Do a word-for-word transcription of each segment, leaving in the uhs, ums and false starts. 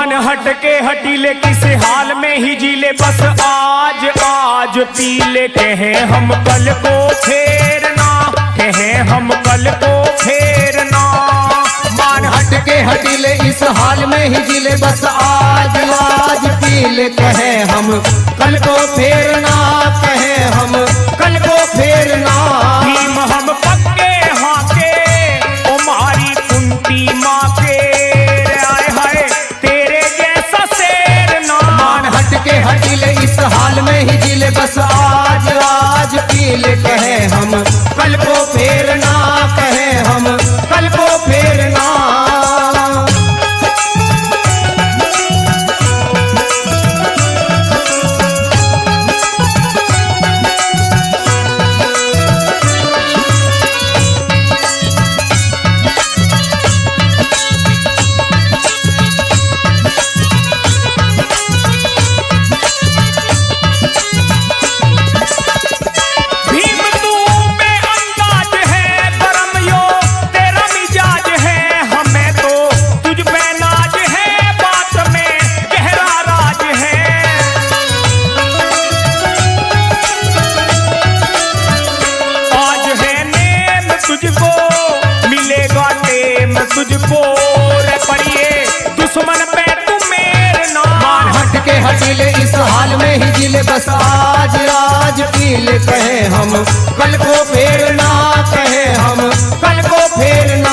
मान हट के हटीले किस हाल में ही जीले, बस आज आज पीले। कहे हम कल को फेरना, कहे हम कल को फेरना। मान हट के हटीले इस हाल में ही जीले, बस आज आज पीले। कहे हम कल को फेरना, कहे हम कल को फेरना। भीम हम पक्के हाँ के ओ मारी कुंती माँ के, आए हाय तेरे जैसा शेर ना। मान हट के हटीले इस हाल में ही जीले, बस आज आज पीले। कहे हम कल को फेरना, कहे हम कल को फेरना। तुझको रे पड़िए दुश्मन पे तुम मेरे नाम। मान हट के हटीले इस हाल में ही जीले, बस आज आज पीले। कहे हम कल को फेरना, कहे हम कल को फेरना।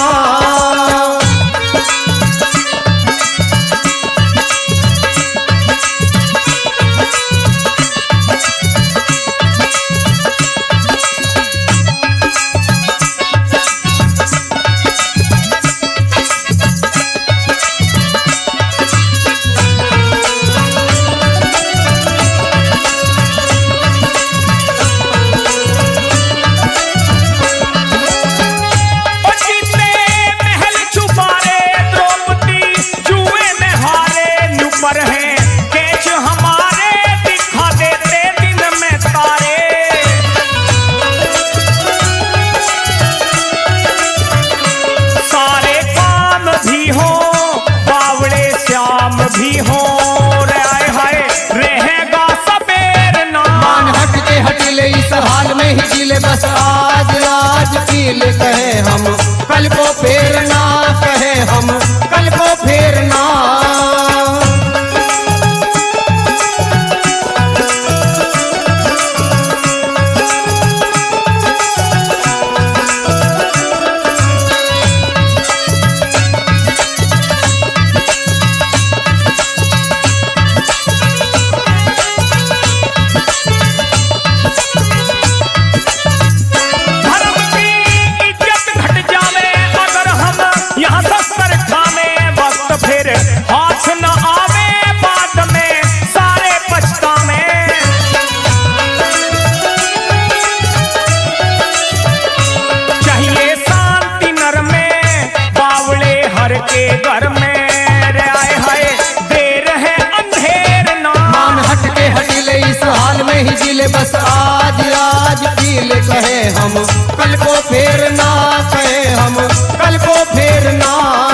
भी हो रे आए हाय रहेगा सबेर ना। मान हट के हटीले इस हाल में ही जीले, बस आज आज पीले। कहे हम कल को फेरना, कहे हम कल को फेरना। हाथ न आवे बाद में सारे पछतावे। चाहिए शांति नर में बावड़े हर के घर में रे आए हाय देर है अंधेर ना। मान हट के हटीले इस हाल में ही जीले, बस आज आज पीले। कहे हम कल को फेरना, कहे हम कल को फेरना।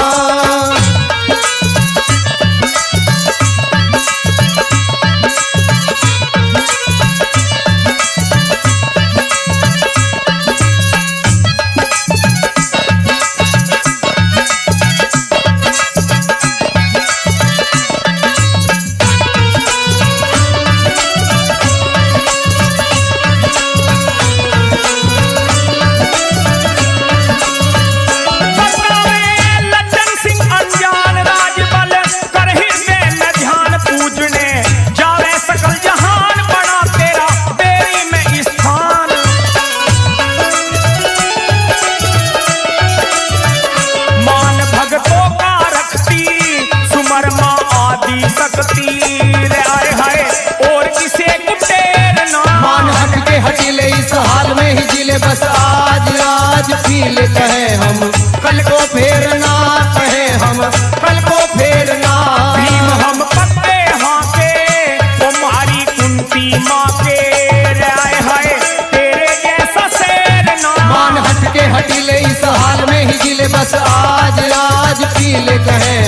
बस आज आज पीले। कहे हम कल को फेरना, कहे हम कल को फेरना। भीम हम पत्ते हाँ के तुम्हारी कुंती माँ के आए हाय तेरे जैसा शेर ना। मान हट के हटीले इस हाल में ही जिले, बस आज आज पीले। कहे